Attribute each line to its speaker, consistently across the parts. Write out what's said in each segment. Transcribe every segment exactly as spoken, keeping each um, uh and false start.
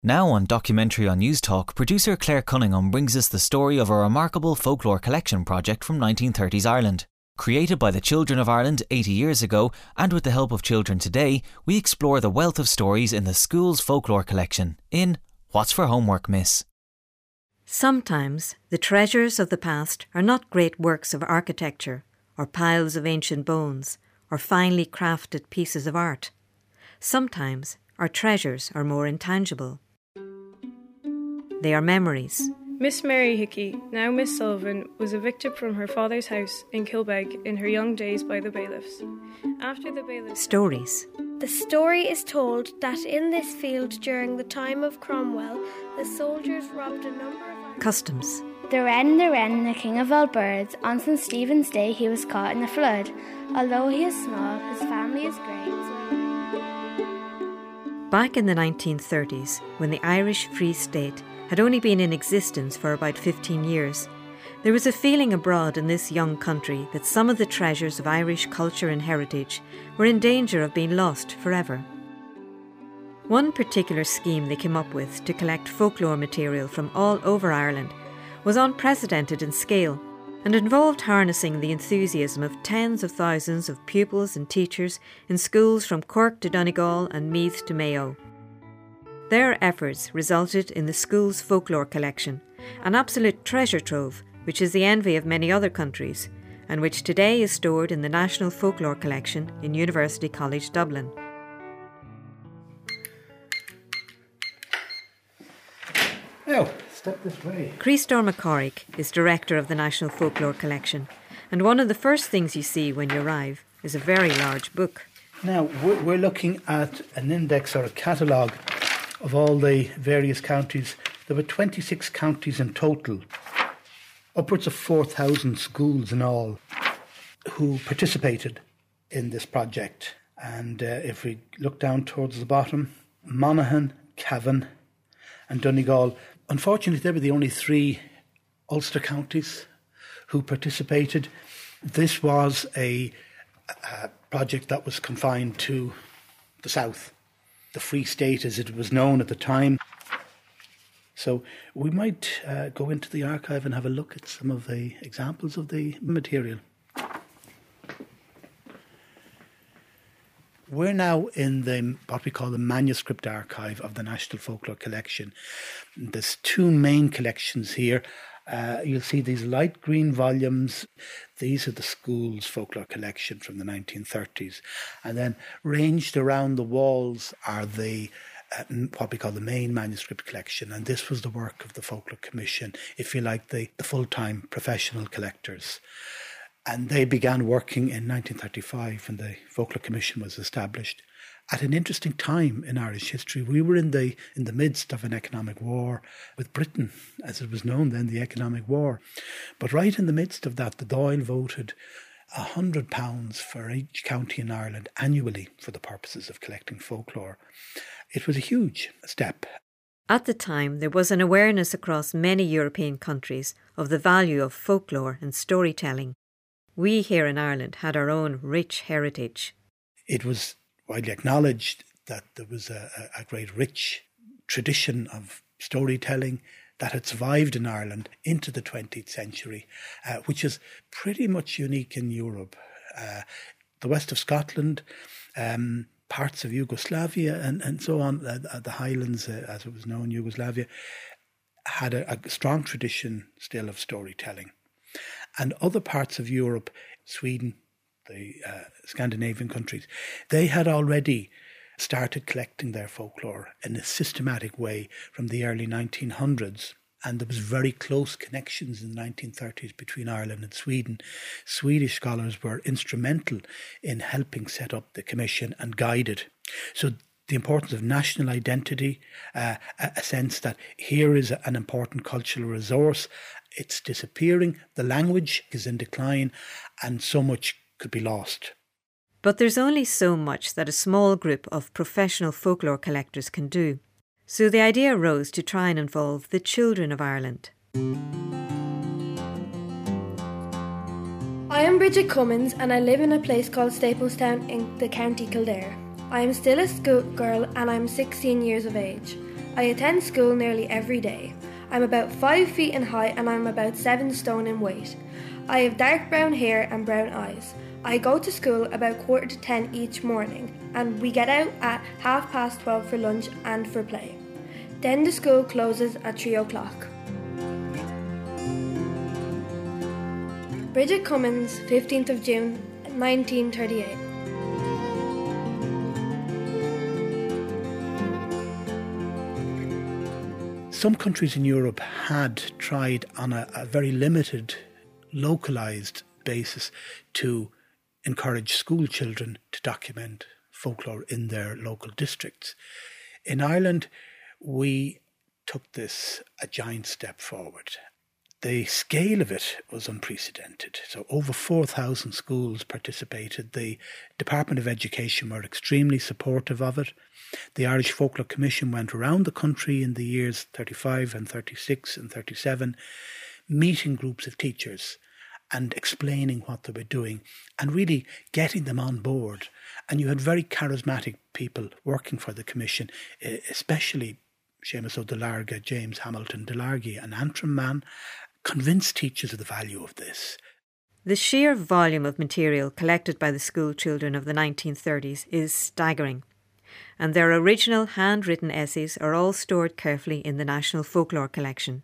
Speaker 1: Now on Documentary on News Talk, producer Claire Cunningham brings us the story of a remarkable folklore collection project from nineteen thirties Ireland. Created by the children of Ireland eighty years ago, and with the help of children today, we explore the wealth of stories in the school's folklore collection in What's for Homework, Miss?
Speaker 2: Sometimes the treasures of the past are not great works of architecture, or piles of ancient bones, or finely crafted pieces of art. Sometimes our treasures are more intangible. They are memories.
Speaker 3: Miss Mary Hickey, now Miss Sullivan, was evicted from her father's house in Kilbeg in her young days by the bailiffs. After the bailiffs...
Speaker 2: Stories.
Speaker 4: The story is told that in this field during the time of Cromwell, the soldiers robbed a number of...
Speaker 2: Customs.
Speaker 5: The wren, the wren, the king of all birds, on Saint Stephen's Day he was caught in a flood. Although he is small, his family is great.
Speaker 2: Back in the nineteen thirties, when the Irish Free State had only been in existence for about fifteen years, there was a feeling abroad in this young country that some of the treasures of Irish culture and heritage were in danger of being lost forever. One particular scheme they came up with to collect folklore material from all over Ireland was unprecedented in scale and involved harnessing the enthusiasm of tens of thousands of pupils and teachers in schools from Cork to Donegal and Meath to Mayo. Their efforts resulted in the school's folklore collection, an absolute treasure trove which is the envy of many other countries and which today is stored in the National Folklore Collection in University College Dublin.
Speaker 6: Now, step this way.
Speaker 2: Christor McCorrick is director of the National Folklore Collection, and one of the first things you see when you arrive is a very large book.
Speaker 6: Now, we're looking at an index or a catalogue of all the various counties. There were twenty-six counties in total, upwards of four thousand schools in all who participated in this project. And uh, if we look down towards the bottom, Monaghan, Cavan and Donegal. Unfortunately, they were the only three Ulster counties who participated. This was a, a project that was confined to the south, the Free State as it was known at the time. So we might uh, go into the archive and have a look at some of the examples of the material. We're now in the what we call the manuscript archive of the National Folklore Collection. There's two main collections here. Uh, you'll see these light green volumes. These are the school's folklore collection from the nineteen thirties. And then ranged around the walls are the uh, what we call the main manuscript collection. And this was the work of the Folklore Commission, if you like, the, the full-time professional collectors. And they began working in nineteen thirty-five when the Folklore Commission was established. At an interesting time in Irish history, we were in the in the midst of an economic war with Britain, as it was known then, the economic war. But right in the midst of that, the Dáil voted one hundred pounds for each county in Ireland annually for the purposes of collecting folklore. It was a huge step.
Speaker 2: At the time, there was an awareness across many European countries of the value of folklore and storytelling. We here in Ireland had our own rich heritage.
Speaker 6: It was widely acknowledged that there was a, a great rich tradition of storytelling that had survived in Ireland into the twentieth century, uh, which is pretty much unique in Europe. Uh, the west of Scotland, um, parts of Yugoslavia and, and so on, uh, the Highlands, uh, as it was known, Yugoslavia, had a, a strong tradition still of storytelling. And other parts of Europe, Sweden, the uh, Scandinavian countries, they had already started collecting their folklore in a systematic way from the early nineteen hundreds. And there was very close connections in the nineteen thirties between Ireland and Sweden. Swedish scholars were instrumental in helping set up the commission and guide it. So the importance of national identity, uh, a sense that here is an important cultural resource. It's disappearing, the language is in decline, and so much could be lost.
Speaker 2: But there's only so much that a small group of professional folklore collectors can do. So the idea arose to try and involve the children of Ireland.
Speaker 4: I am Bridget Cummins and I live in a place called Staplestown in the County Kildare. I am still a schoolgirl and I am sixteen years of age.
Speaker 7: I attend school nearly every day. I'm about five feet in height and I'm about seven stone in weight. I have dark brown hair and brown eyes. I go to school about quarter to ten each morning and we get out at half past twelve for lunch and for play. Then the school closes at three o'clock. Bridget Cummins, fifteenth of June, nineteen thirty-eight.
Speaker 6: Some countries in Europe had tried on a, a very limited, localised basis to encourage school children to document folklore in their local districts. In Ireland, we took this a giant step forward. The scale of it was unprecedented. So over four thousand schools participated. The Department of Education were extremely supportive of it. The Irish Folklore Commission went around the country in the years thirty-five and thirty-six and thirty-seven, meeting groups of teachers and explaining what they were doing and really getting them on board. And you had very charismatic people working for the Commission, especially Seamus Ó Dullarga, James Hamilton Delargy, an Antrim man, convinced teachers of the value of this.
Speaker 2: The sheer volume of material collected by the school children of the nineteen thirties is staggering, and their original handwritten essays are all stored carefully in the National Folklore Collection.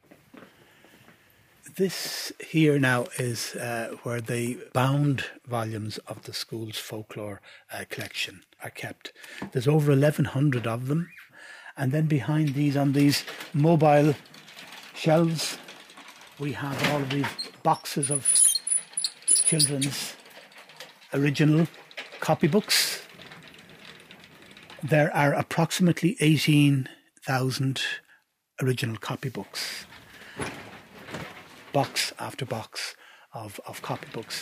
Speaker 6: This here now is uh, where the bound volumes of the school's folklore uh, collection are kept. There's over eleven hundred of them, and then behind these, on these mobile shelves, we have all of these boxes of children's original copybooks. There are approximately eighteen thousand original copybooks, box after box of, of copybooks.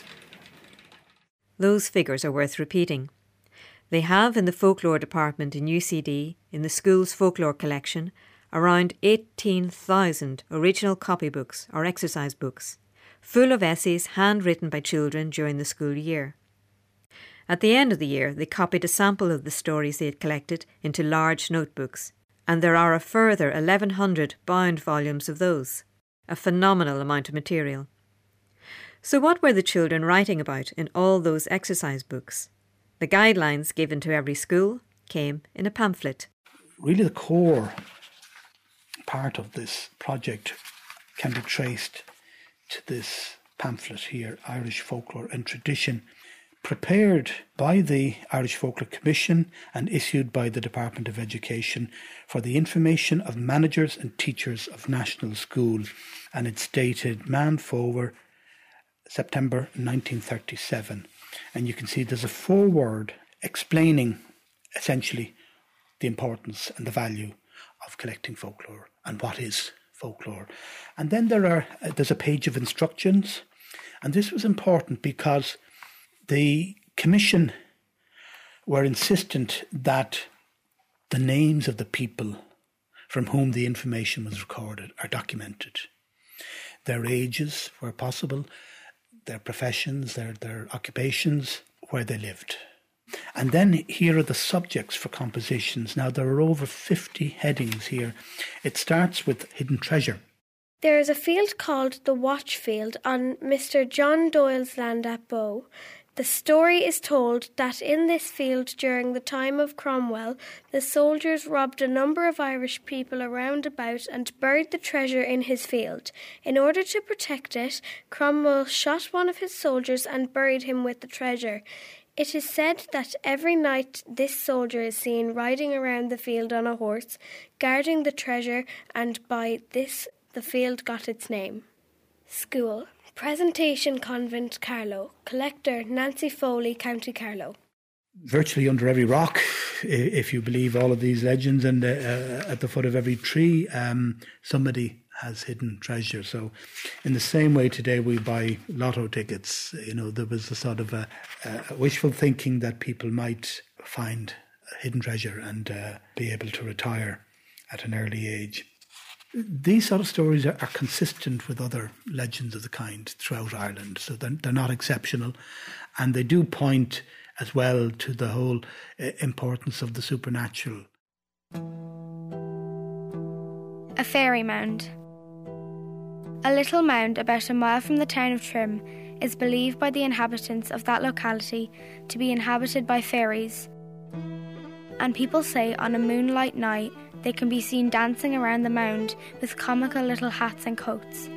Speaker 2: Those figures are worth repeating. They have in the folklore department in U C D, in the school's folklore collection, around eighteen thousand original copybooks or exercise books, full of essays handwritten by children during the school year. At the end of the year, they copied a sample of the stories they had collected into large notebooks, and there are a further eleven hundred bound volumes of those, a phenomenal amount of material. So what were the children writing about in all those exercise books? The guidelines given to every school came in a pamphlet.
Speaker 6: Really the core part of this project can be traced to this pamphlet here, Irish Folklore and Tradition, prepared by the Irish Folklore Commission and issued by the Department of Education for the information of managers and teachers of national schools, and it's dated Man Fower, September nineteen thirty-seven. And you can see there's a foreword explaining essentially the importance and the value of collecting folklore and what is folklore. And then there are uh, there's a page of instructions, and this was important because the Commission were insistent that the names of the people from whom the information was recorded are documented. Their ages, where possible, their professions, their, their occupations, where they lived. And then here are the subjects for compositions. Now there are over fifty headings here. It starts with hidden treasure.
Speaker 4: There is a field called the Watch Field on Mister John Doyle's land at Bow. The story is told that in this field during the time of Cromwell, the soldiers robbed a number of Irish people around about and buried the treasure in his field. In order to protect it, Cromwell shot one of his soldiers and buried him with the treasure. It is said that every night this soldier is seen riding around the field on a horse, guarding the treasure, and by this the field got its name. School. Presentation Convent, Carlow. Collector Nancy Foley, County Carlow.
Speaker 6: Virtually under every rock, if you believe all of these legends, and uh, at the foot of every tree, um, somebody has hidden treasure. So in the same way today we buy lotto tickets, you know, there was a sort of a, a wishful thinking that people might find a hidden treasure and uh, be able to retire at an early age. These sort of stories are, are consistent with other legends of the kind throughout Ireland, so they're, they're not exceptional, and they do point as well to the whole uh, importance of the supernatural.
Speaker 5: A fairy mound. A little mound about a mile from the town of Trim is believed by the inhabitants of that locality to be inhabited by fairies, and people say on a moonlight night they can be seen dancing around the mound with comical little hats and coats.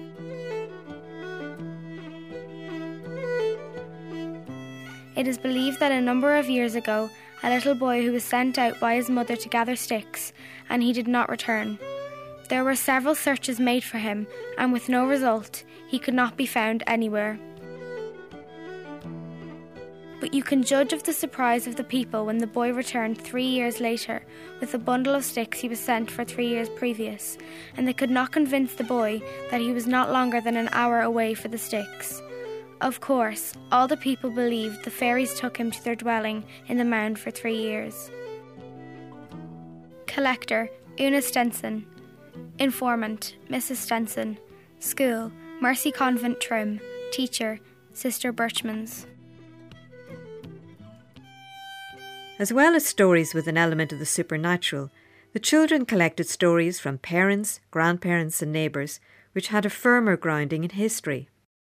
Speaker 5: It is believed that a number of years ago, a little boy who was sent out by his mother to gather sticks, and he did not return. There were several searches made for him, and with no result, he could not be found anywhere. But you can judge of the surprise of the people when the boy returned three years later with a bundle of sticks he was sent for three years previous, and they could not convince the boy that he was not longer than an hour away for the sticks. Of course, all the people believed the fairies took him to their dwelling in the mound for three years. Collector, Una Stenson. Informant, Missus Stenson. School, Mercy Convent Trim. Teacher, Sister Birchmans.
Speaker 2: As well as stories with an element of the supernatural, the children collected stories from parents, grandparents and neighbours which had a firmer grounding in history.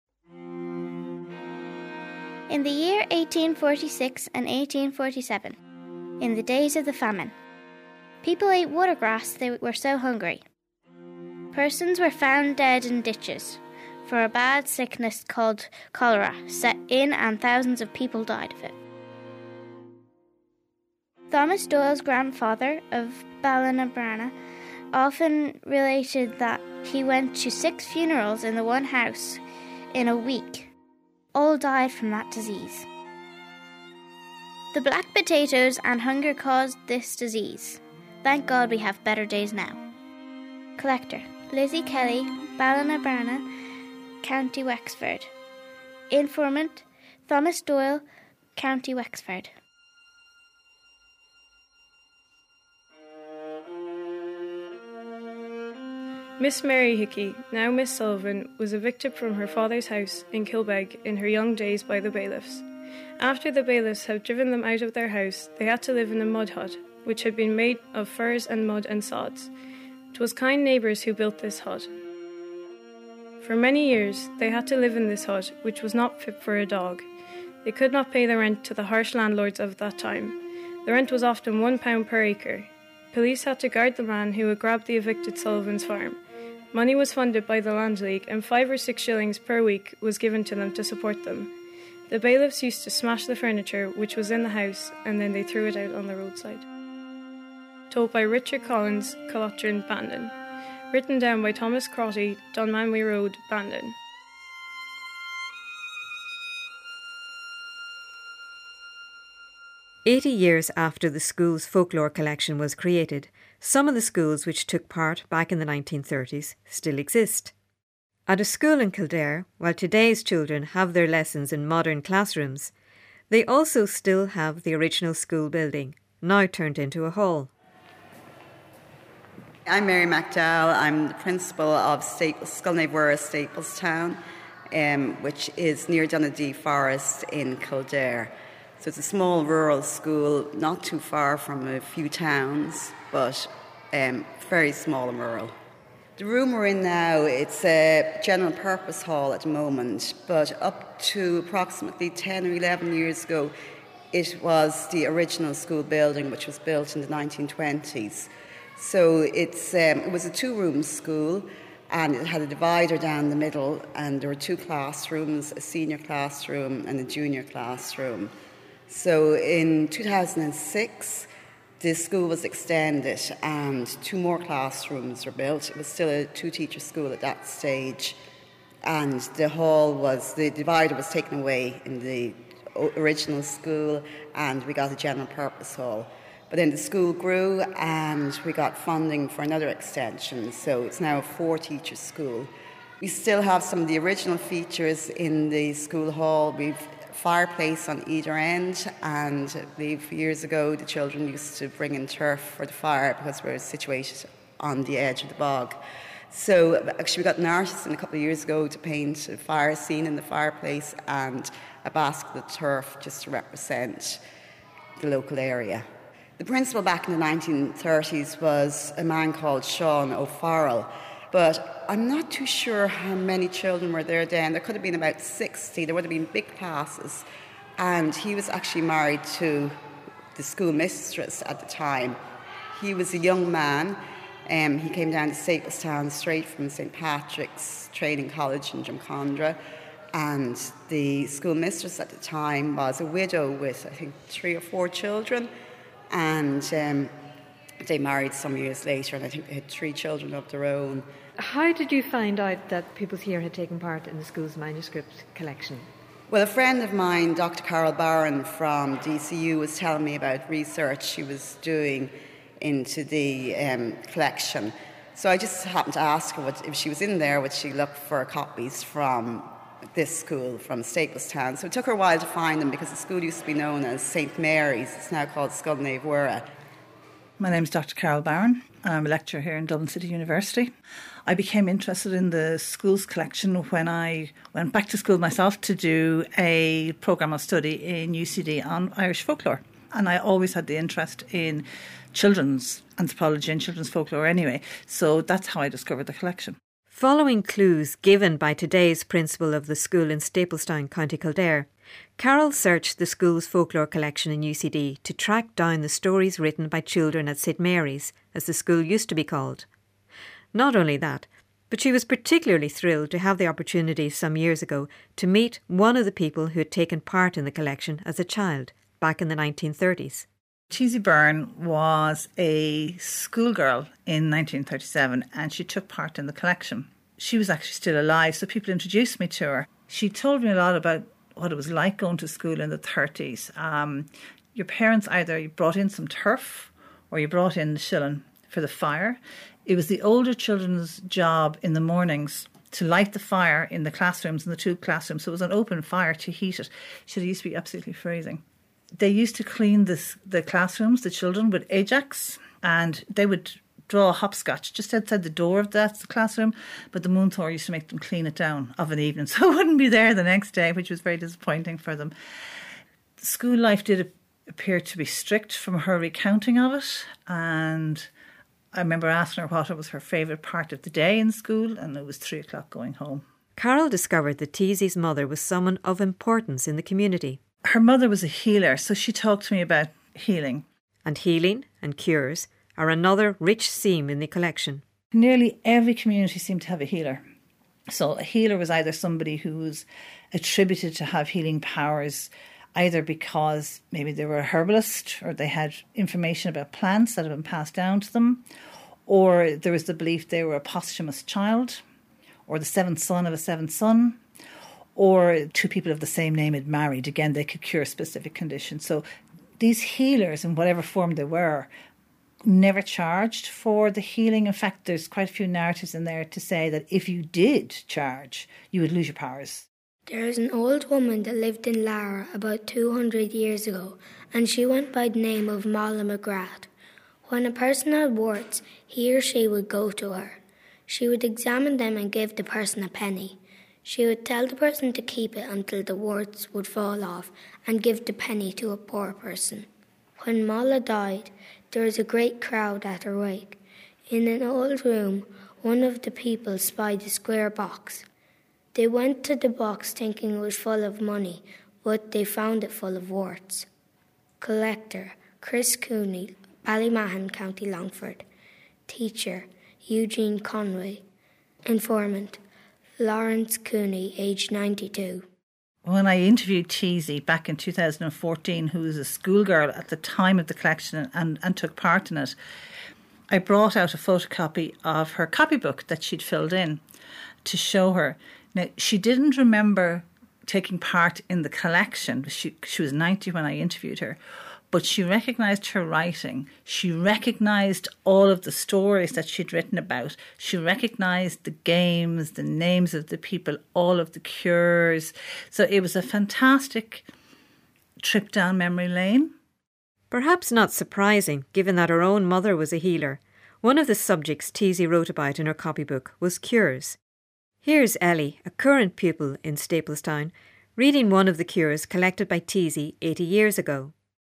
Speaker 5: In the year eighteen forty-six and eighteen forty-seven, in the days of the famine, people ate watergrass, they were so hungry. Persons were found dead in ditches, for a bad sickness called cholera set in and thousands of people died of it. Thomas Doyle's grandfather of Ballinabranna often related that he went to six funerals in the one house in a week. All died from that disease. The black potatoes and hunger caused this disease. Thank God we have better days now. Collector, Lizzie Kelly, Ballinabranna, County Wexford. Informant, Thomas Doyle, County Wexford.
Speaker 3: Miss Mary Hickey, now Miss Sullivan, was evicted from her father's house in Kilbeg in her young days by the bailiffs. After the bailiffs had driven them out of their house, they had to live in a mud hut, which had been made of furs and mud and sods. 'Twas kind neighbours who built this hut. For many years they had to live in this hut, which was not fit for a dog. They could not pay the rent to the harsh landlords of that time. The rent was often one pound per acre. Police had to guard the man who had grabbed the evicted Sullivan's farm. Money was funded by the Land League, and five or six shillings per week was given to them to support them. The bailiffs used to smash the furniture which was in the house, and then they threw it out on the roadside. Told by Richard Collins, Cullochran, Bandon. Written down by Thomas Crotty, Dunmanway Road, Bandon.
Speaker 2: Eighty years after the school's folklore collection was created, some of the schools which took part back in the nineteen thirties still exist. At a school in Kildare, while today's children have their lessons in modern classrooms, they also still have the original school building, now turned into a hall.
Speaker 8: I'm Mary McDowell. I'm the principal of Sculnaveura Staplestown, um, which is near Donadee Forest in Kildare. So it's a small rural school, not too far from a few towns, but um, very small and rural. The room we're in now, it's a general purpose hall at the moment, but up to approximately ten or eleven years ago, it was the original school building, which was built in the nineteen twenties. So it's um, it was a two-room school, and it had a divider down the middle, and there were two classrooms, a senior classroom and a junior classroom. So in two thousand six, the school was extended and two more classrooms were built. It was still a two-teacher school at that stage, and the hall was, the divider was taken away in the original school, and we got a general purpose hall. But then the school grew and we got funding for another extension, so it's now a four-teacher school. We still have some of the original features in the school hall. We've fireplace on either end, and I believe years ago the children used to bring in turf for the fire because we're situated on the edge of the bog. So actually we got an artist in a couple of years ago to paint a fire scene in the fireplace and a basket of turf just to represent the local area. The principal back in the nineteen thirties was a man called Sean O'Farrell, but I'm not too sure how many children were there then. There could have been about sixty. There would have been big classes. And he was actually married to the school mistress at the time. He was a young man. Um, he came down to Staplestown straight from Saint Patrick's Training College in Drumcondra. And the school mistress at the time was a widow with, I think, three or four children. And um, they married some years later, and I think they had three children of their own.
Speaker 2: How did you find out that pupils here had taken part in the school's manuscript collection?
Speaker 8: Well, a friend of mine, Doctor Carol Barron from D C U, was telling me about research she was doing into the um, collection. So I just happened to ask her what, if she was in there, would she look for copies from this school, from Staplestown. So it took her a while to find them because the school used to be known as Saint Mary's. It's now called Scolnaigh Mhuire.
Speaker 9: My name's Doctor Carol Barron. I'm a lecturer here in Dublin City University. I became interested in the school's collection when I went back to school myself to do a programme of study in U C D on Irish folklore. And I always had the interest in children's anthropology and children's folklore anyway. So that's how I discovered the collection.
Speaker 2: Following clues given by today's principal of the school in Staplestown, County Kildare, Carol searched the school's folklore collection in U C D to track down the stories written by children at Saint Mary's, as the school used to be called. Not only that, but she was particularly thrilled to have the opportunity some years ago to meet one of the people who had taken part in the collection as a child back in the nineteen thirties.
Speaker 9: Teasy Byrne was a schoolgirl in nineteen thirty-seven and she took part in the collection. She was actually still alive, so people introduced me to her. She told me a lot about what it was like going to school in the thirties. Um, your parents either brought in some turf or you brought in the shilling for the fire. It was the older children's job in the mornings to light the fire in the classrooms, in the two classrooms. So it was an open fire to heat it. It used to be absolutely freezing. They used to clean this, the classrooms, the children, with Ajax, and they would draw a hopscotch just outside the door of that classroom, but the Moonthor used to make them clean it down of an evening, so it wouldn't be there the next day, which was very disappointing for them. School life did appear to be strict from her recounting of it, and I remember asking her what was her favourite part of the day in school, and it was three o'clock going home.
Speaker 2: Carol discovered that Teasy's mother was someone of importance in the community.
Speaker 9: Her mother was a healer, so she talked to me about healing.
Speaker 2: And healing and cures are another rich theme in the collection.
Speaker 9: Nearly every community seemed to have a healer. So a healer was either somebody who was attributed to have healing powers, either because maybe they were a herbalist or they had information about plants that had been passed down to them, or there was the belief they were a posthumous child, or the seventh son of a seventh son, or two people of the same name had married. Again, they could cure specific conditions. So these healers, in whatever form they were, never charged for the healing. In fact, there's quite a few narratives in there to say that if you did charge, you would lose your powers.
Speaker 10: There is an old woman that lived in Lara about two hundred years ago, and she went by the name of Mala McGrath. When a person had warts, he or she would go to her. She would examine them and give the person a penny. She would tell the person to keep it until the warts would fall off and give the penny to a poor person. When Mala died, there was a great crowd at her wake. In an old room, one of the people spied a square box. They went to the box thinking it was full of money, but they found it full of warts. Collector, Chris Cooney, Ballymahon, County Longford. Teacher, Eugene Conway. Informant, Lawrence Cooney, aged ninety-two.
Speaker 9: When I interviewed Teasy back in two thousand fourteen, who was a schoolgirl at the time of the collection and, and took part in it, I brought out a photocopy of her copybook that she'd filled in to show her. Now, she didn't remember taking part in the collection. She, she was ninety when I interviewed her. But she recognised her writing. She recognised all of the stories that she'd written about. She recognised the games, the names of the people, all of the cures. So it was a fantastic trip down memory lane.
Speaker 2: Perhaps not surprising, given that her own mother was a healer. One of the subjects Teasy wrote about in her copybook was cures. Here's Ellie, a current pupil in Staplestown, reading one of the cures collected by Teasy eighty years ago.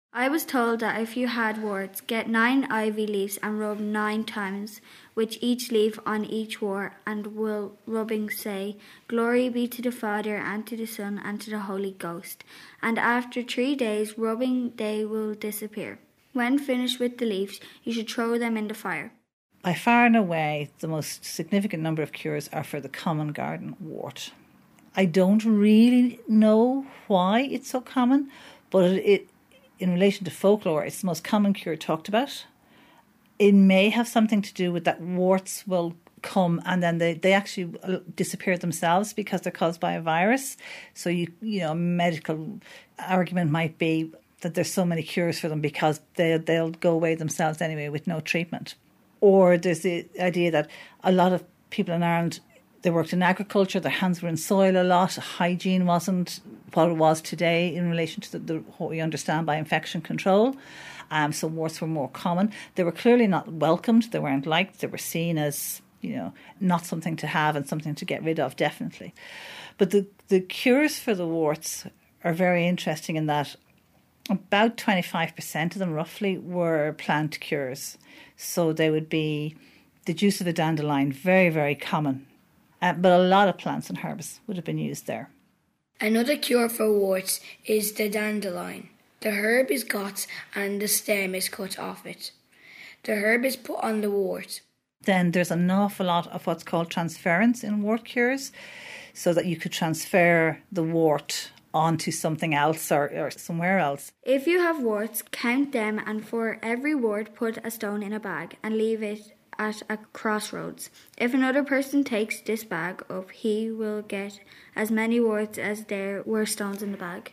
Speaker 10: I was told that if you had warts, get nine ivy leaves and rub nine times, with each leaf on each wart, and will rubbing say, Glory be to the Father, and to the Son, and to the Holy Ghost. And after three days, rubbing they will disappear. When finished with the leaves, you should throw them in the fire.
Speaker 9: By far and away, the most significant number of cures are for the common garden wart. I don't really know why it's so common, but it, it in relation to folklore, it's the most common cure talked about. It may have something to do with that warts will come and then they, they actually disappear themselves because they're caused by a virus. So, you you know, a medical argument might be that there's so many cures for them because they, they'll go away themselves anyway with no treatment. Or there's the idea that a lot of people in Ireland, they worked in agriculture, their hands were in soil a lot, hygiene wasn't what it was today in relation to the, the, what we understand by infection control. Um, so warts were more common. They were clearly not welcomed, they weren't liked, they were seen as, you know, not something to have and something to get rid of, definitely. But the, the cures for the warts are very interesting in that about twenty-five percent of them roughly were plant cures. So they would be the juice of a dandelion, very, very common. Uh, but a lot of plants and herbs would have been used there.
Speaker 11: Another cure for warts is the dandelion. The herb is got and the stem is cut off it. The herb is put on the wart.
Speaker 9: Then there's an awful lot of what's called transference in wart cures, so that you could transfer the wart onto something else or, or somewhere else.
Speaker 10: If you have warts, count them, and for every wart put a stone in a bag and leave it at a crossroads. If another person takes this bag up, he will get as many warts as there were stones in the bag.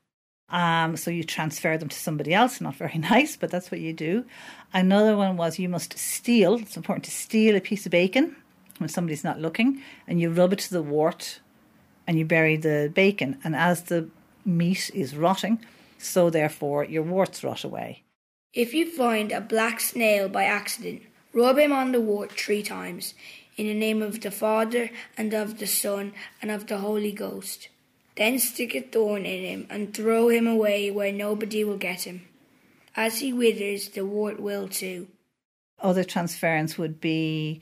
Speaker 9: Um, so you transfer them to somebody else. Not very nice, but that's what you do. Another one was you must steal. It's important to steal a piece of bacon when somebody's not looking, and you rub it to the wart and you bury the bacon. And as the meat is rotting, so therefore your warts rot away.
Speaker 11: If you find a black snail by accident, rub him on the wart three times, in the name of the Father, and of the Son, and of the Holy Ghost. Then stick a thorn in him, and throw him away where nobody will get him. As he withers, the wart will too.
Speaker 9: Other transference would be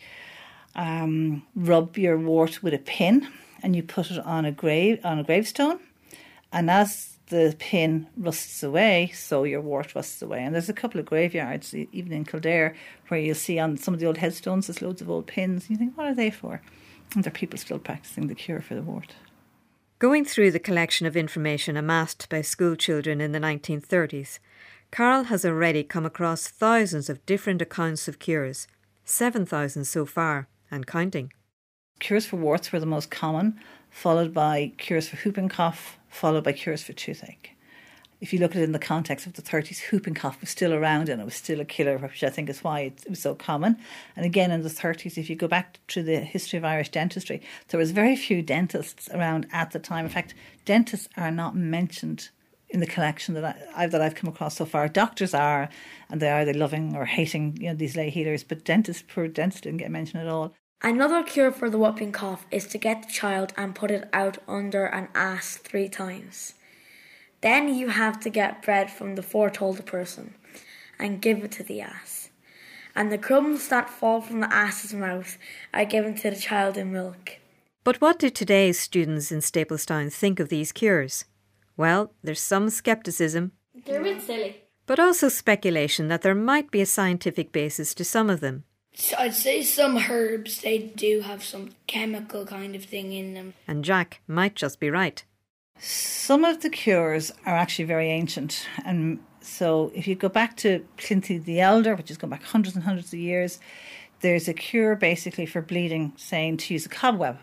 Speaker 9: um, rub your wart with a pin, and you put it on a grave on a gravestone, and as the pin rusts away, so your wart rusts away. And there's a couple of graveyards, even in Kildare, where you'll see on some of the old headstones there's loads of old pins. You think, what are they for? And there are people still practising the cure for the wart.
Speaker 2: Going through the collection of information amassed by school children in the nineteen thirties, Carl has already come across thousands of different accounts of cures, seven thousand so far, and counting.
Speaker 9: Cures for warts were the most common, followed by cures for whooping cough, followed by cures for toothache. If you look at it in the context of the thirties, whooping cough was still around and it was still a killer, which I think is why it was so common. And again, in the thirties, if you go back to the history of Irish dentistry, there was very few dentists around at the time. In fact, dentists are not mentioned in the collection that, I, that I've come across so far. Doctors are, and they are either loving or hating, you know, these lay healers, but dentists, poor dentists didn't get mentioned at all.
Speaker 12: Another cure for the whooping cough is to get the child and put it out under an ass three times. Then you have to get bread from the foretold person and give it to the ass. And the crumbs that fall from the ass's mouth are given to the child in milk.
Speaker 2: But what do today's students in Staplestown think of these cures? Well, there's some scepticism.
Speaker 12: They're a bit silly.
Speaker 2: But also speculation that there might be a scientific basis to some of them.
Speaker 11: I'd say some herbs, they do have some chemical kind of thing in them.
Speaker 2: And Jack might just be right.
Speaker 9: Some of the cures are actually very ancient. And so if you go back to Clinty the Elder, which has gone back hundreds and hundreds of years, there's a cure basically for bleeding saying to use a cobweb.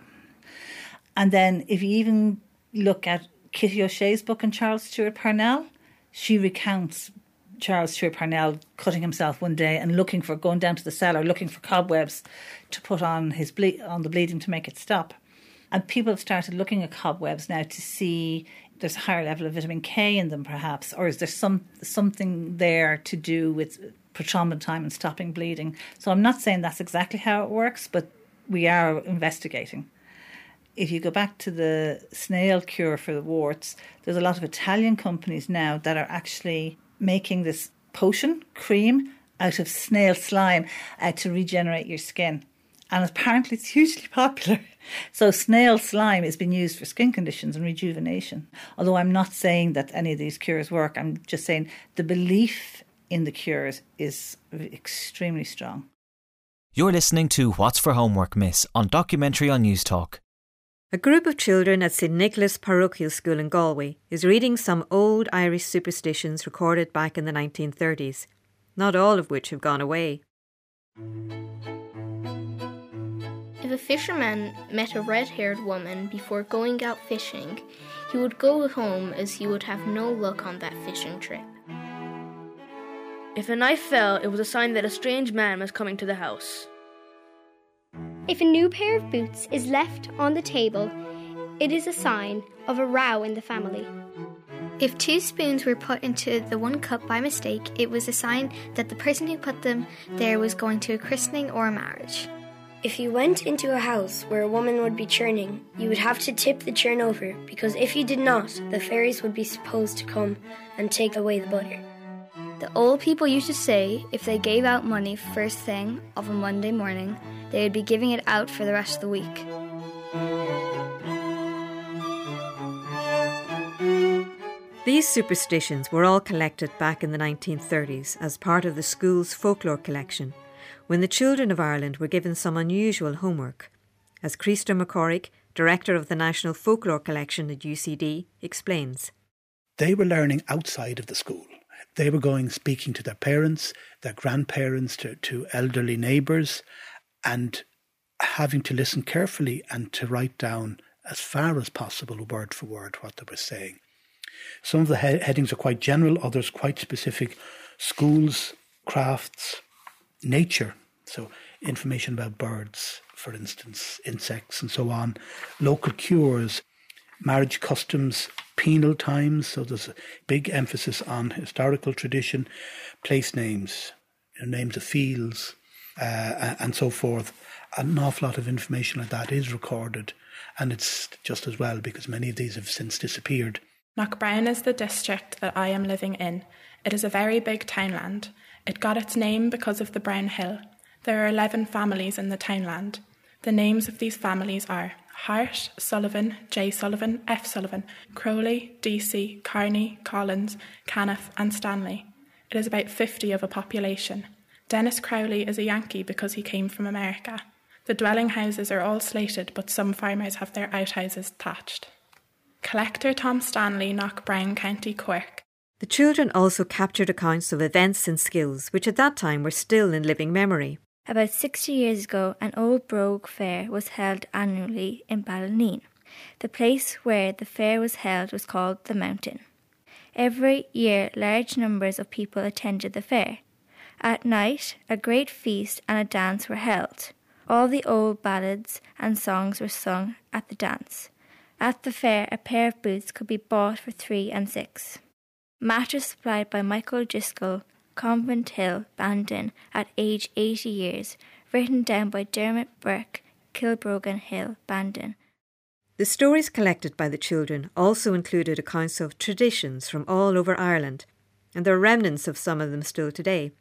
Speaker 9: And then if you even look at Kitty O'Shea's book on Charles Stewart Parnell, she recounts Charles Stewart Parnell cutting himself one day and looking for, going down to the cellar, looking for cobwebs to put on his ble- on the bleeding to make it stop. And people have started looking at cobwebs now to see there's a higher level of vitamin K in them perhaps, or is there some something there to do with prothrombin time and stopping bleeding. So I'm not saying that's exactly how it works, but we are investigating. If you go back to the snail cure for the warts, there's a lot of Italian companies now that are actually making this potion, cream, out of snail slime uh, to regenerate your skin. And apparently it's hugely popular. So snail slime has been used for skin conditions and rejuvenation. Although I'm not saying that any of these cures work, I'm just saying the belief in the cures is extremely strong.
Speaker 1: You're listening to What's for Homework, Miss, on Documentary on News Talk.
Speaker 2: A group of children at Saint Nicholas Parochial School in Galway is reading some old Irish superstitions recorded back in the nineteen thirties, not all of which have gone away.
Speaker 13: If a fisherman met a red-haired woman before going out fishing, he would go home as he would have no luck on that fishing trip.
Speaker 14: If a knife fell, it was a sign that a strange man was coming to the house.
Speaker 15: If a new pair of boots is left on the table, it is a sign of a row in the family.
Speaker 16: If two spoons were put into the one cup by mistake, it was a sign that the person who put them there was going to a christening or a marriage.
Speaker 17: If you went into a house where a woman would be churning, you would have to tip the churn over, because if you did not, the fairies would be supposed to come and take away the butter.
Speaker 18: The old people used to say if they gave out money first thing of a Monday morning, they would be giving it out for the rest of the week.
Speaker 2: These superstitions were all collected back in the nineteen thirties as part of the school's folklore collection, when the children of Ireland were given some unusual homework. As Christa McCorrick, Director of the National Folklore Collection at U C D, explains.
Speaker 6: They were learning outside of the school. They were going, speaking to their parents, their grandparents, to, to elderly neighbours, and having to listen carefully and to write down as far as possible, word for word, what they were saying. Some of the he- headings are quite general, others quite specific. Schools, crafts, nature, so information about birds, for instance, insects and so on, local cures, marriage customs, penal times, so there's a big emphasis on historical tradition, place names, names of fields, uh, and so forth. An awful lot of information like that is recorded, and it's just as well because many of these have since disappeared.
Speaker 19: Knockbrown is the district that I am living in. It is a very big townland. It got its name because of the Brown Hill. There are eleven families in the townland. The names of these families are Hart, Sullivan, J. Sullivan, F. Sullivan, Crowley, Deasy, Carney, Collins, Caniff and Stanley. It is about fifty of a population. Dennis Crowley is a Yankee because he came from America. The dwelling houses are all slated, but some farmers have their outhouses thatched. Collector Tom Stanley, Knockbrown, County Cork.
Speaker 2: The children also captured accounts of events and skills which at that time were still in living memory.
Speaker 5: About sixty years ago, an old brogue fair was held annually in Ballineen. The place where the fair was held was called the Mountain. Every year, large numbers of people attended the fair. At night, a great feast and a dance were held. All the old ballads and songs were sung at the dance. At the fair, a pair of boots could be bought for three and six. Matter supplied by Michael Driscoll, Convent Hill, Bandon, at age eighty years, written down by Dermot Burke, Kilbrogan Hill, Bandon.
Speaker 2: The stories collected by the children also included accounts of traditions from all over Ireland, and there are remnants of some of them still today.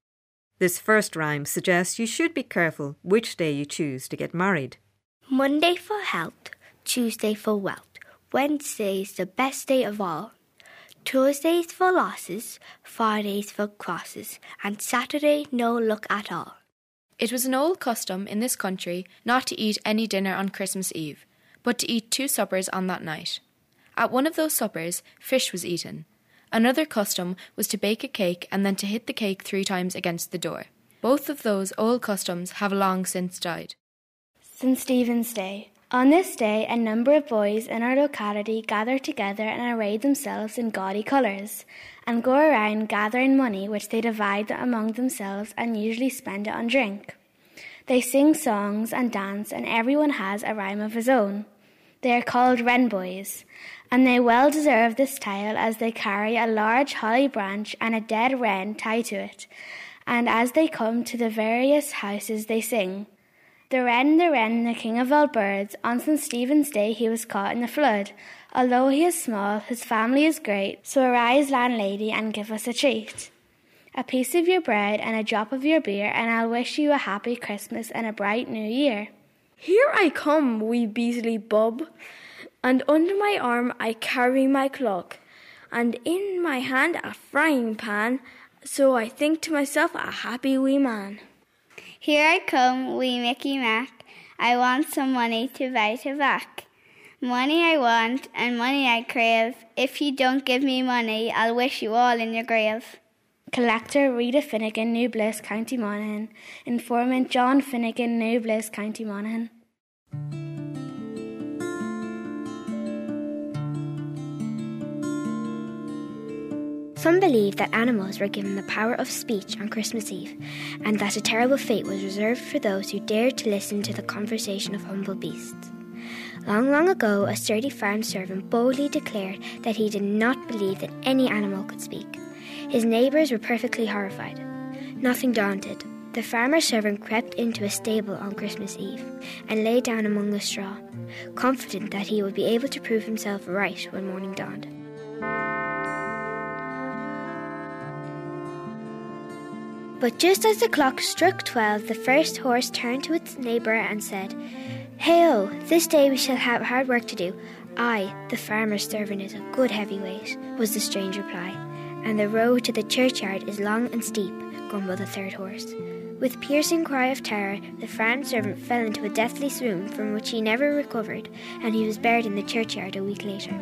Speaker 2: This first rhyme suggests you should be careful which day you choose to get married.
Speaker 10: Monday for health, Tuesday for wealth, Wednesday's the best day of all. Thursday's for losses, Friday's for crosses, and Saturday no luck at all.
Speaker 20: It was an old custom in this country not to eat any dinner on Christmas Eve, but to eat two suppers on that night. At one of those suppers, fish was eaten. Another custom was to bake a cake and then to hit the cake three times against the door. Both of those old customs have long since died.
Speaker 15: Saint Stephen's Day. On this day, a number of boys in our locality gather together and array themselves in gaudy colours, and go around gathering money which they divide among themselves and usually spend it on drink. They sing songs and dance, and everyone has a rhyme of his own. They are called wren boys, and they well deserve this title as they carry a large holly branch and a dead wren tied to it, and as they come to the various houses they sing. The wren, the wren, the king of all birds, on Saint Stephen's Day he was caught in the flood. Although he is small, his family is great, so arise, landlady, and give us a treat. A piece of your bread and a drop of your beer, and I'll wish you a happy Christmas and a bright new year.
Speaker 14: Here I come, wee Beasley bub, and under my arm I carry my cloak, and in my hand a frying pan, so I think to myself a happy wee man.
Speaker 5: Here I come, wee Mickey Mac, I want some money to buy tobacco. Money I want and money I crave, if you don't give me money, I'll wish you all in your grave.
Speaker 15: Collector Rita Finnegan, New Bliss, County Monaghan. Informant John Finnegan, New Bliss, County Monaghan.
Speaker 10: Some believe that animals were given the power of speech on Christmas Eve, and that a terrible fate was reserved for those who dared to listen to the conversation of humble beasts. Long, long ago, a sturdy farm servant boldly declared that he did not believe that any animal could speak. His neighbours were perfectly horrified. Nothing daunted, the farmer servant crept into a stable on Christmas Eve and lay down among the straw, confident that he would be able to prove himself right when morning dawned. But just as the clock struck twelve, the first horse turned to its neighbour and said, "Hey-o, this day we shall have hard work to do." "Aye, the farmer's servant is a good heavy weight," was the strange reply. "And the road to the churchyard is long and steep," grumbled the third horse. With piercing cry of terror, the farm servant fell into a deathly swoon from which he never recovered, and he was buried in the churchyard a week later.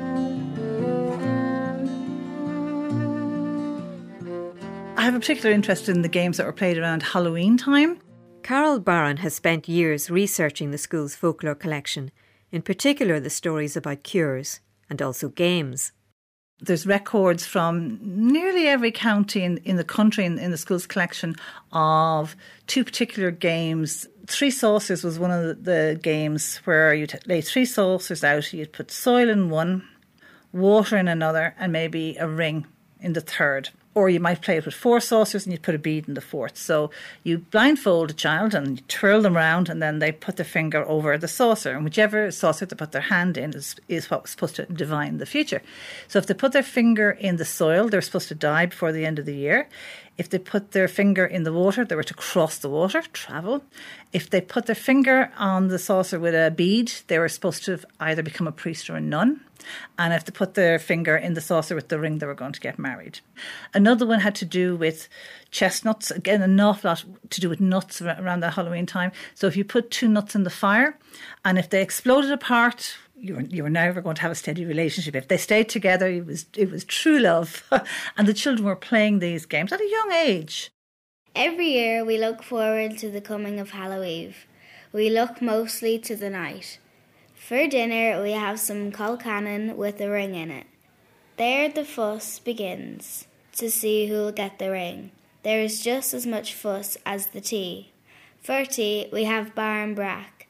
Speaker 9: I have a particular interest in the games that were played around Halloween time.
Speaker 2: Carol Barron has spent years researching the school's folklore collection, in particular the stories about cures and also games.
Speaker 9: There's records from nearly every county in, in the country in, in the school's collection of two particular games. Three saucers was one of the, the games where you'd lay three saucers out, you'd put soil in one, water in another, and maybe a ring in the third. Or you might play it with four saucers and you put a bead in the fourth. So you blindfold a child and you twirl them around, and then they put their finger over the saucer. And whichever saucer they put their hand in is, is what was supposed to divine the future. So if they put their finger in the soil, they're supposed to die before the end of the year. If they put their finger in the water, they were to cross the water, travel. If they put their finger on the saucer with a bead, they were supposed to either become a priest or a nun. And if they put their finger in the saucer with the ring, they were going to get married. Another one had to do with chestnuts. Again, an awful lot to do with nuts around that Halloween time. So if you put two nuts in the fire, and if they exploded apart, you were, you were never going to have a steady relationship. If they stayed together, it was, it was true love. And the children were playing these games at a young age.
Speaker 5: Every year we look forward to the coming of Halloween. We look mostly to the night. For dinner, we have some colcannon with a ring in it. There the fuss begins, to see who'll get the ring. There is just as much fuss as the tea. For tea, we have bar and brack.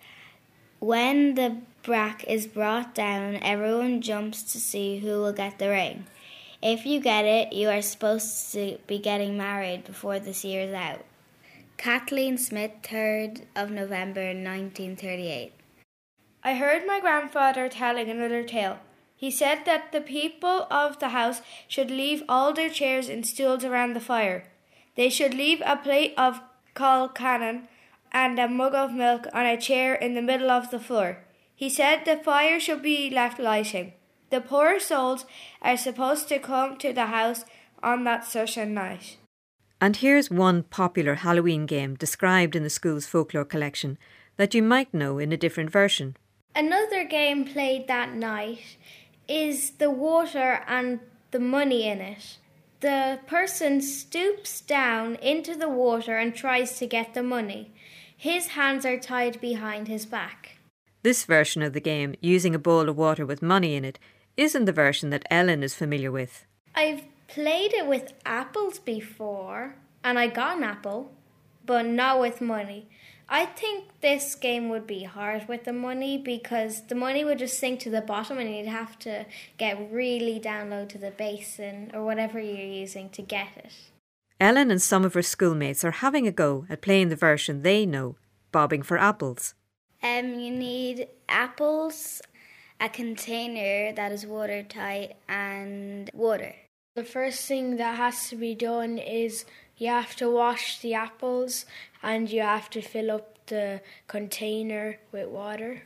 Speaker 5: When the brack is brought down, everyone jumps to see who will get the ring. If you get it, you are supposed to be getting married before this year's out. Kathleen Smith, third of November nineteen thirty-eight.
Speaker 14: I heard my grandfather telling another tale. He said that the people of the house should leave all their chairs and stools around the fire. They should leave a plate of colcannon and a mug of milk on a chair in the middle of the floor. He said the fire should be left lighting. The poor souls are supposed to come to the house on that certain night.
Speaker 2: And here's one popular Halloween game described in the school's folklore collection that you might know in a different version.
Speaker 4: Another game played that night is the water and the money in it. The person stoops down into the water and tries to get the money. His hands are tied behind his back.
Speaker 2: This version of the game, using a bowl of water with money in it, isn't the version that Ellen is familiar with.
Speaker 4: I've played it with apples before, and I got an apple, but not with money. I think this game would be hard with the money because the money would just sink to the bottom and you'd have to get really down low to the basin or whatever you're using to get it.
Speaker 2: Ellen and some of her schoolmates are having a go at playing the version they know. bobbing for apples.
Speaker 5: Um, you need apples, a container that is watertight, and water.
Speaker 14: The first thing that has to be done is you have to wash the apples and you have to fill up the container with water.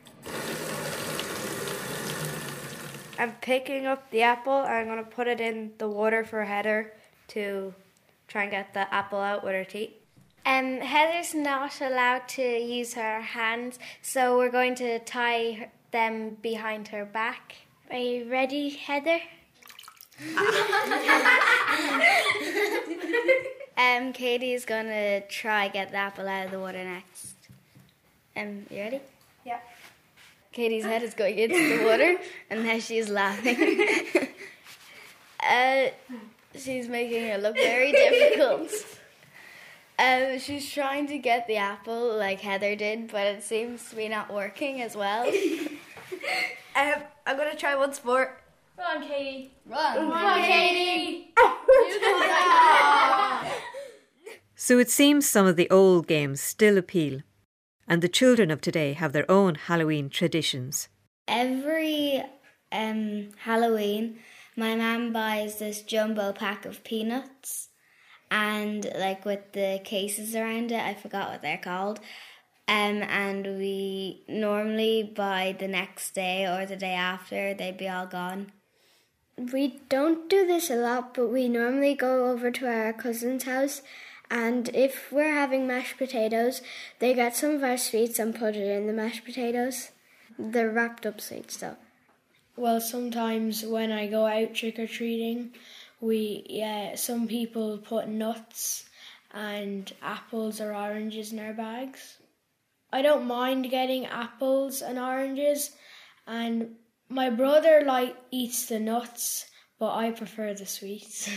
Speaker 14: I'm picking up the apple and I'm going to put it in the water for Heather to try and get the apple out with her teeth.
Speaker 15: Um, Heather's not allowed to use her hands, so we're going to tie them behind her back. Are you ready, Heather?
Speaker 5: um, Katie's going to try get the apple out of the water next. Um, you ready?
Speaker 14: Yeah.
Speaker 5: Katie's head is going into the water, and now she's laughing. uh, she's making it look very difficult. Um, she's trying to get the apple like Heather did, but it seems to be not working as well.
Speaker 14: um, I'm going to try once more.
Speaker 11: Run, Katie.
Speaker 5: Run.
Speaker 11: Run, Katie.
Speaker 2: So it seems some of the old games still appeal, and the children of today have their own Halloween traditions.
Speaker 5: Every um, Halloween, my mum buys this jumbo pack of peanuts, and like with the cases around it, I forgot what they're called. Um, and we normally by the next day or the day after, they'd be all gone.
Speaker 15: We don't do this a lot, but we normally go over to our cousin's house, and if we're having mashed potatoes, they get some of our sweets and put it in the mashed potatoes. They're wrapped up sweets though.
Speaker 14: Well, sometimes when I go out trick-or-treating, we yeah, some people put nuts and apples or oranges in our bags. I don't mind getting apples and oranges, and my brother like eats the nuts, but I prefer the sweets.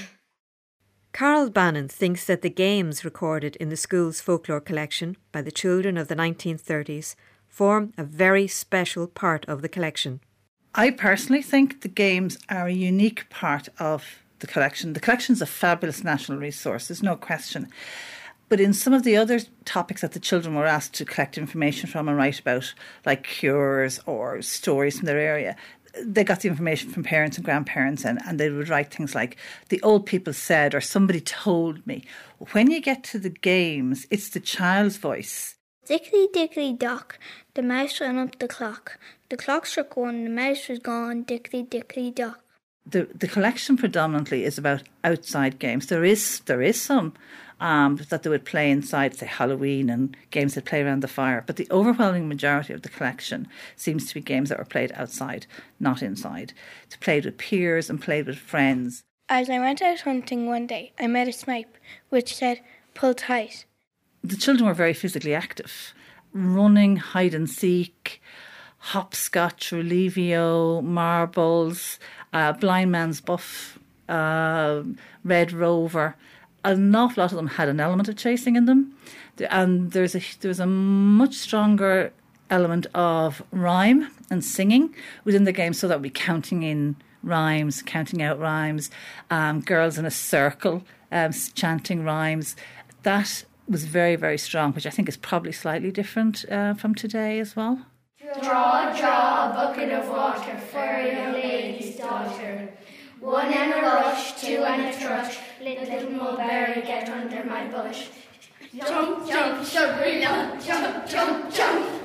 Speaker 2: Carl Bannon thinks that the games recorded in the school's folklore collection by the children of the nineteen thirties form a very special part of the collection.
Speaker 9: I personally think the games are a unique part of the collection. The collection is a fabulous national resource, there's no question. But in some of the other topics that the children were asked to collect information from and write about, like cures or stories from their area, they got the information from parents and grandparents, and, and they would write things like, the old people said, or somebody told me. When you get to the games, it's the child's voice.
Speaker 10: Dickly dickly dock, the mouse ran up the clock. The clock struck one, the mouse was gone, dickly dickly dock.
Speaker 9: The the collection predominantly is about outside games. There is there is some um, that they would play inside, say Halloween, and games that play around the fire. But the overwhelming majority of the collection seems to be games that were played outside, not inside. It's played with peers and played with friends.
Speaker 15: As I went out hunting one day, I met a snipe which said, "Pull tight."
Speaker 9: The children were very physically active, running, hide and seek, hopscotch, relivio, marbles, uh, blind man's buff, uh, red rover. An awful lot of them had an element of chasing in them, and there's a there's a much stronger element of rhyme and singing within the game, so that we're counting in rhymes, counting out rhymes, um, girls in a circle um, chanting rhymes. That was very, very strong, which I think is probably slightly different uh, from today as well.
Speaker 11: Draw, draw a bucket of water for a lady's daughter. One and a rush, two and a thrush, little mulberry get under my bush. Jump, jump, sugarina, jump, jump, jump.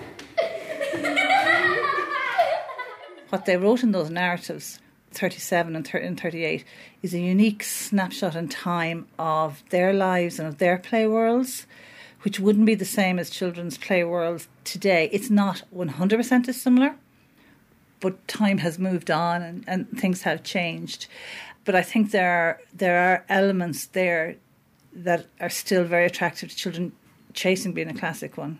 Speaker 9: What they wrote in those narratives, thirty-seven and thirty-eight, is a unique snapshot in time of their lives and of their play worlds, which wouldn't be the same as children's play worlds today. It's not one hundred percent as similar, but time has moved on and, and things have changed. But I think there are, there are elements there that are still very attractive to children, chasing being a classic one.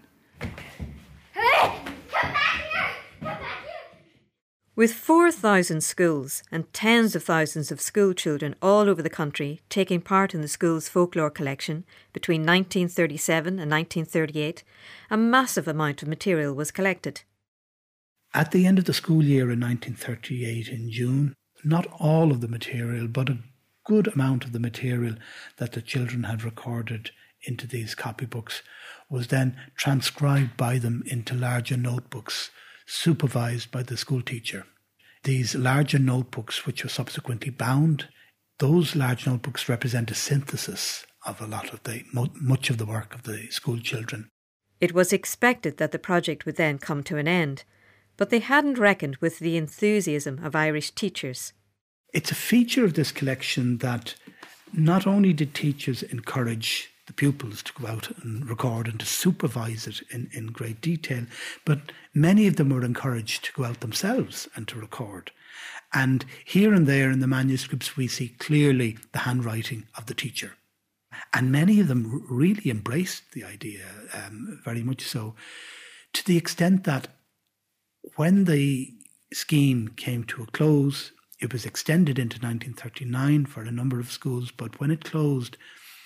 Speaker 2: With four thousand schools and tens of thousands of school children all over the country taking part in the school's folklore collection between nineteen thirty-seven and nineteen thirty-eight, a massive amount of material was collected.
Speaker 6: At the end of the school year in nineteen thirty-eight in June, not all of the material, but a good amount of the material that the children had recorded into these copybooks was then transcribed by them into larger notebooks, supervised by the school teacher. These larger notebooks, which were subsequently bound, those large notebooks represent a synthesis of a lot of the, much of the work of the school children.
Speaker 2: It was expected that the project would then come to an end, but they hadn't reckoned with the enthusiasm of Irish teachers.
Speaker 6: It's a feature of this collection that not only did teachers encourage the pupils to go out and record and to supervise it in, in great detail, but many of them were encouraged to go out themselves and to record. And here and there in the manuscripts we see clearly the handwriting of the teacher. And many of them really embraced the idea, um, very much so, to the extent that when the scheme came to a close, it was extended into nineteen thirty-nine for a number of schools, but when it closed,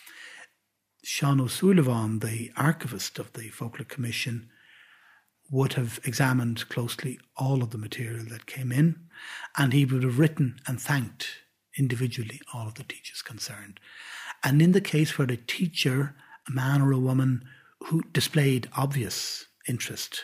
Speaker 6: Sean O'Sullivan, the archivist of the Folklore Commission, would have examined closely all of the material that came in, and he would have written and thanked individually all of the teachers concerned. And in the case where a teacher, a man or a woman, who displayed obvious interest,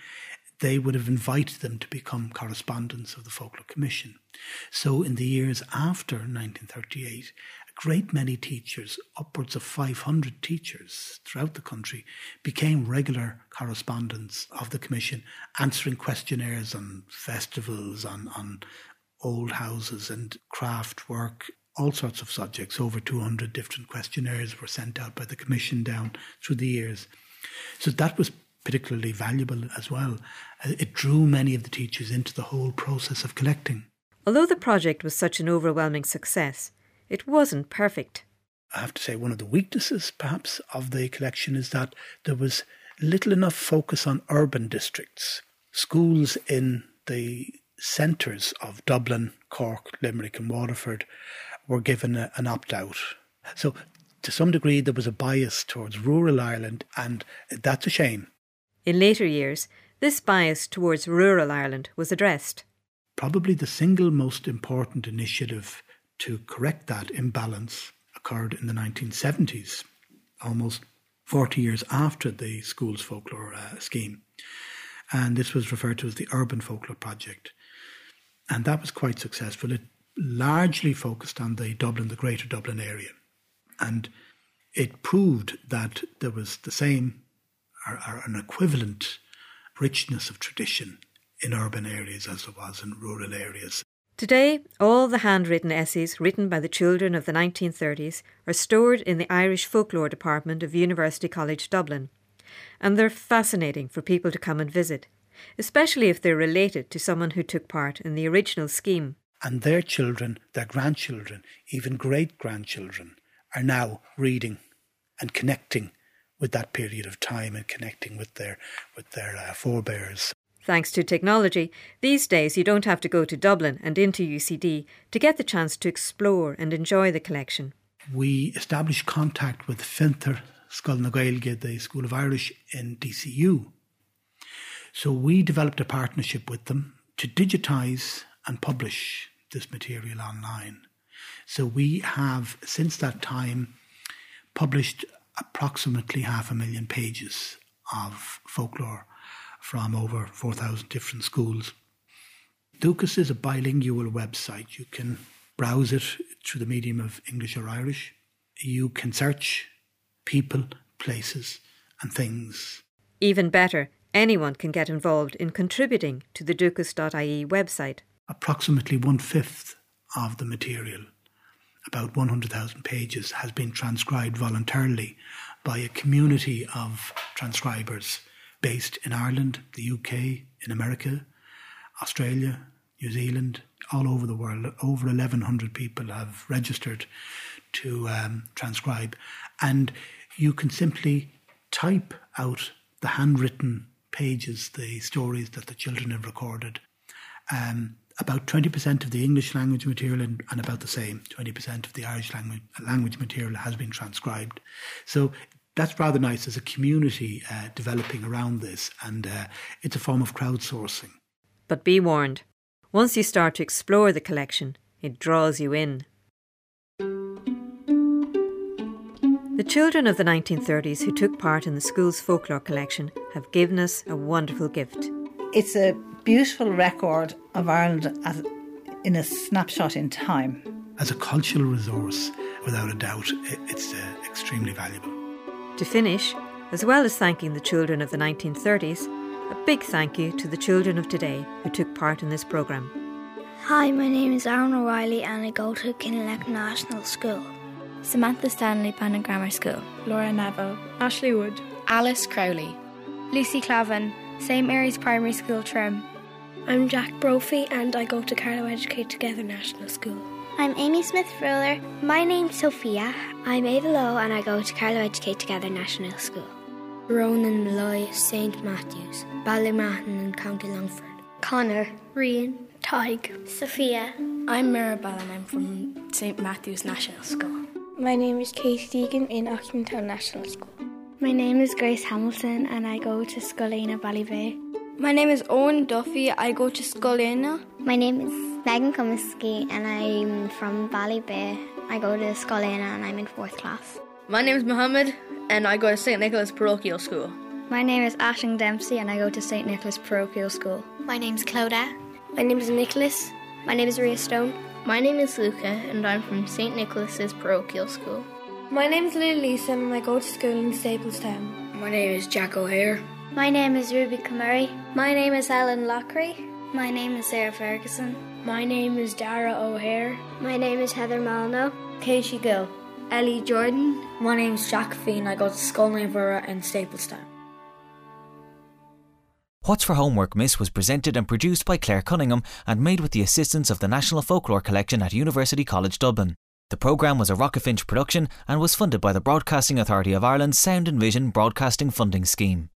Speaker 6: they would have invited them to become correspondents of the Folklore Commission. So in the years after nineteen thirty-eight, a great many teachers, upwards of five hundred teachers throughout the country, became regular correspondents of the Commission, answering questionnaires on festivals, on, on old houses and craft work, all sorts of subjects. Over two hundred different questionnaires were sent out by the Commission down through the years. So that was particularly valuable as well. It drew many of the teachers into the whole process of collecting.
Speaker 2: Although the project was such an overwhelming success, it wasn't perfect.
Speaker 6: I have to say one of the weaknesses, perhaps, of the collection is that there was little enough focus on urban districts. Schools in the centres of Dublin, Cork, Limerick and Waterford were given a, an opt-out. So to some degree there was a bias towards rural Ireland, and that's a shame.
Speaker 2: In later years, this bias towards rural Ireland was addressed.
Speaker 6: Probably the single most important initiative to correct that imbalance occurred in the nineteen seventies, almost forty years after the school's folklore uh, scheme. And this was referred to as the Urban Folklore Project. And that was quite successful. It largely focused on the Dublin, the Greater Dublin area. And it proved that there was the same or, or an equivalent richness of tradition in urban areas as there was in rural areas.
Speaker 2: Today, all the handwritten essays written by the children of the nineteen thirties are stored in the Irish Folklore Department of University College Dublin, and they're fascinating for people to come and visit, especially if they're related to someone who took part in the original scheme.
Speaker 6: And their children, their grandchildren, even great-grandchildren, are now reading and connecting with that period of time and connecting with their with their uh, forebears.
Speaker 2: Thanks to technology, these days you don't have to go to Dublin and into U C D to get the chance to explore and enjoy the collection.
Speaker 6: We established contact with Finter Scoil na Gaeilge, the School of Irish in D C U. So we developed a partnership with them to digitise and publish this material online. So we have, since that time, published approximately half a million pages of folklore from over four thousand different schools. Dúchas is a bilingual website. You can browse it through the medium of English or Irish. You can search people, places and things.
Speaker 2: Even better, anyone can get involved in contributing to the dúchas dot I E website.
Speaker 6: Approximately one-fifth of the material, about one hundred thousand pages, has been transcribed voluntarily by a community of transcribers based in Ireland, the U K, in America, Australia, New Zealand, all over the world. Over eleven hundred people have registered to um, transcribe. And you can simply type out the handwritten pages, the stories that the children have recorded. Um, about twenty percent of the English language material and, and about the same, twenty percent of the Irish language, language material has been transcribed. So that's rather nice. There's a community uh, developing around this, and uh, it's a form of crowdsourcing.
Speaker 2: But be warned, once you start to explore the collection, it draws you in. The children of the nineteen thirties who took part in the school's folklore collection have given us a wonderful gift.
Speaker 9: It's a beautiful record of Ireland as, in a snapshot in time.
Speaker 6: As a cultural resource, without a doubt, it's uh, extremely valuable.
Speaker 2: To finish, as well as thanking the children of the nineteen thirties, a big thank you to the children of today who took part in this programme.
Speaker 10: Hi, my name is Aaron O'Reilly and I go to Kinloch National School.
Speaker 18: Samantha Stanley, Panna Grammar School.
Speaker 3: Laura Neville, Ashley Wood,
Speaker 20: Alice Crowley,
Speaker 14: Lucy Clavin, Saint Mary's Primary School, Trim.
Speaker 17: I'm Jack Brophy and I go to Carlow Educate Together National School.
Speaker 10: I'm Amy Smith-Ruler. My name's Sophia. I'm Ava Lowe and I go to Carlow Educate Together National School. Ronan Malloy, Saint Matthews, Ballymahon in County Longford. Connor, Rian, Tig, Sophia.
Speaker 21: I'm Mirabelle and I'm from Saint Matthew's National School.
Speaker 22: My name is Kate Deegan in Oxmantown National School.
Speaker 15: My name is Grace Hamilton and I go to Scullina Ballybay.
Speaker 23: My name is Owen Duffy. I go to Scullina.
Speaker 24: My name is Megan Comiskey and I'm from Ballybay. I go to Scullina and I'm in fourth class.
Speaker 25: My name is Mohammed and I go to Saint Nicholas Parochial School.
Speaker 18: My name is Aisling Dempsey and I go to Saint Nicholas Parochial School.
Speaker 26: My name's Clodagh.
Speaker 27: My name is Nicholas. My name is Rhea Stone.
Speaker 13: My name is Luca and I'm from Saint Nicholas's Parochial School.
Speaker 7: My name is Lily Leeson and I go to school in Staplestown.
Speaker 28: My name is Jack O'Hare.
Speaker 29: My name is Ruby Camurray.
Speaker 30: My name is Ellen Lockery.
Speaker 31: My name is Sarah Ferguson.
Speaker 32: My name is Dara O'Hare.
Speaker 33: My name is Heather Malno.
Speaker 34: Casey Gill.
Speaker 35: Ellie Jordan.
Speaker 36: My name's Jack Feen. I go to Scullnaveura in Staplestown.
Speaker 1: What's for Homework Miss was presented and produced by Claire Cunningham and made with the assistance of the National Folklore Collection at University College Dublin. The programme was a Rockafinch production and was funded by the Broadcasting Authority of Ireland's Sound and Vision Broadcasting Funding Scheme.